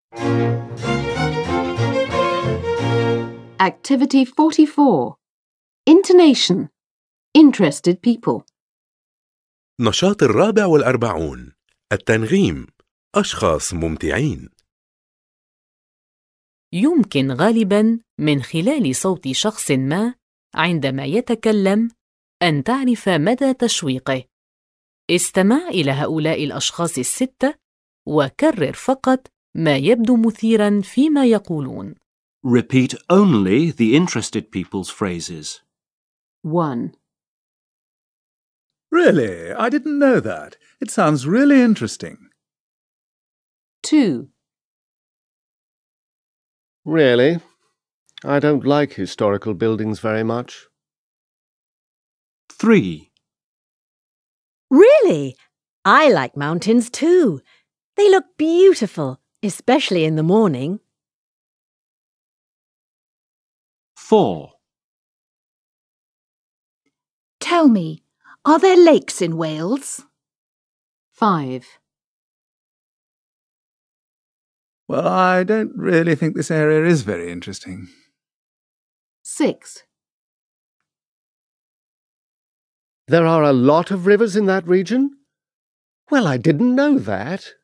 Activity 44. Intonation. Interested people. نشاط 44. التنغيم. أشخاص ممتعين. يمكن غالباً من خلال صوت شخص ما عندما يتكلم أن تعرف مدى تشويقه. استمع إلى هؤلاء الأشخاص الستة وكرر فقط ما يبدو مثيراً فيما يقولون. Repeat only the interested people's phrases. 1. Really? I didn't know that. It sounds really interesting. 2. Really? I don't like historical buildings very much. 3. Really? I like mountains too. They look beautiful, especially in the morning. 4. Tell me, are there lakes in Wales? 5. Well, I don't really think this area is very interesting. 6. There are a lot of rivers in that region? Well, I didn't know that.